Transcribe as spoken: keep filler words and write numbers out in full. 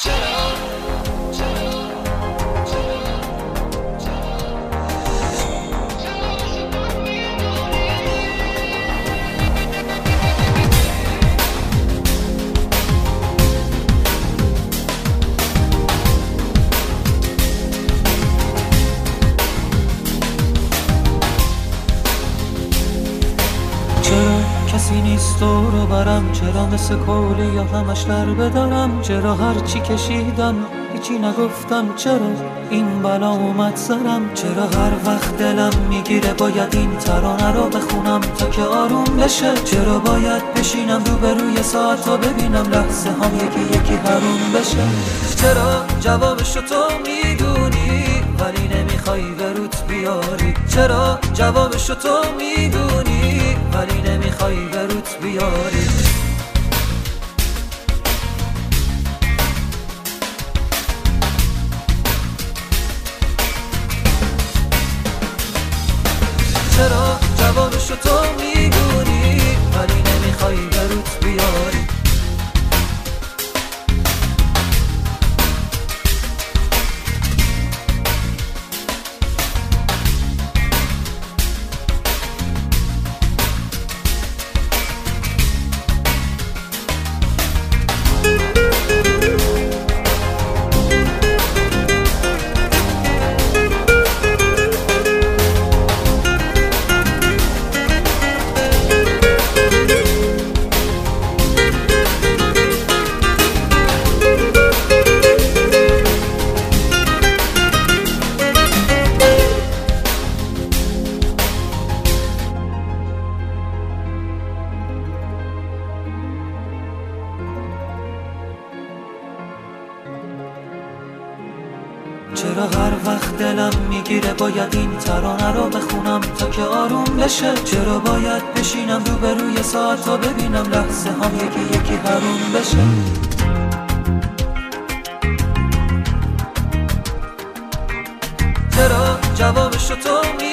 کسی نیست دور برم، چرا مثل کولی یا همش در بدارم؟ چرا هرچی کشیدم هیچی نگفتم؟ چرا این بلا اومد سرم؟ چرا هر وقت دلم میگیره باید این ترانه رو بخونم تا که آروم بشه؟ چرا باید بشینم روبروی ساعت تا ببینم لحظه هم یکی یکی حروم بشه؟ چرا جوابشو تو میدونی ولی نمیخوای بروت بیاری؟ چرا جوابشو تو میدونی ولی نمیخوای بروت بیاری؟ چرا جوابشو تو میدونی ولی نمیخوای بروت بیاری؟ چرا هر وقت دلم میگیره باید این ترانه رو بخونم تا که آروم بشه؟ چرا باید بشینم روبروی ساعت تا ببینم لحظه هم یکی یکی حروم بشه؟ چرا جوابشو تو می